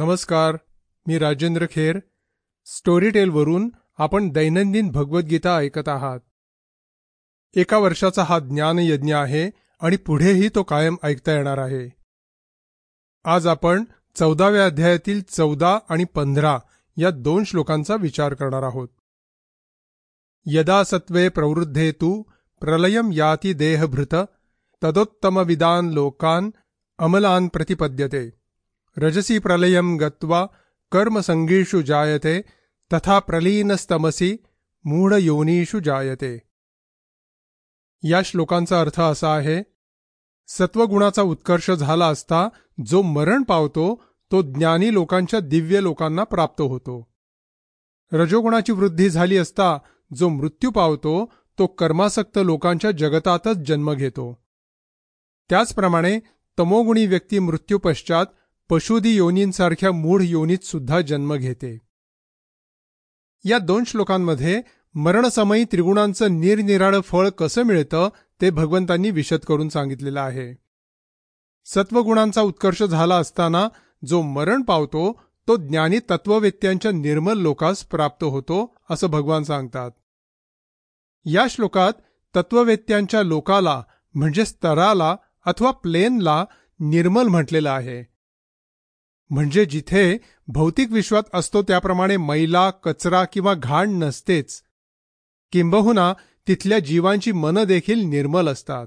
नमस्कार, मी राजेंद्र खेर. स्टोरीटेलवरून आपण दैनंदिन भगवद्गीता ऐकत आहात. एका वर्षाचा हा ज्ञानयज्ञ आहे आणि पुढेही तो कायम ऐकता येणार आहे. आज आपण 14व्या अध्यायातील 14 आणि 15 या 2 श्लोकांचा विचार करणार आहोत. यदा सत्वे प्रवृद्धे तु प्रलयं याति देहभृत तदोत्तमविदान् लोकान् अमलान् प्रतिपद्यते. रजसी प्रलयं गत्वा कर्मसंगीषु जायते तथा प्रलीनस्तमसी मूढयोनीषु जायते. या श्लोकांचा अर्थ असा आहे: सत्वगुणाचा उत्कर्ष झाला असता जो मरण पावतो तो ज्ञानी लोकांच्या दिव्य लोकांना प्राप्त होतो. रजोगुणाची वृद्धी झाली असता जो मृत्यू पावतो तो कर्मासक्त लोकांच्या जगतातच जन्म घेतो. त्याचप्रमाणे तमोगुणी व्यक्ती मृत्यूपश्चात पशुदी योनींसारख्या मूढ योनीत सुद्धा जन्म घेते. या 2 श्लोकांमध्ये मरणसमयी त्रिगुणांचं निरनिराळं फळ कसं मिळतं ते भगवंतांनी विशद करून सांगितलेलं आहे. सत्वगुणांचा उत्कर्ष झाला असताना जो मरण पावतो तो ज्ञानी तत्ववेत्यांच्या निर्मल लोकास प्राप्त होतो असं भगवान सांगतात. या श्लोकात तत्ववेत्यांच्या लोकाला म्हणजे स्तराला अथवा प्लेनला निर्मल म्हटलेलं आहे. म्हणजे जिथे भौतिक विश्वात असतो त्याप्रमाणे मैला, कचरा किंवा घाण नसतेच, किंबहुना तिथल्या जीवांची मनं देखील निर्मल असतात.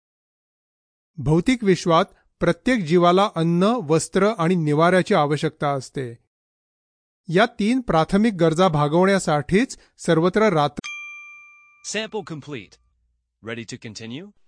भौतिक विश्वात प्रत्येक जीवाला अन्न, वस्त्र आणि निवाऱ्याची आवश्यकता असते. या 3 प्राथमिक गरजा भागवण्यासाठीच सर्वत्र रात्र. Sample complete. Ready to continue?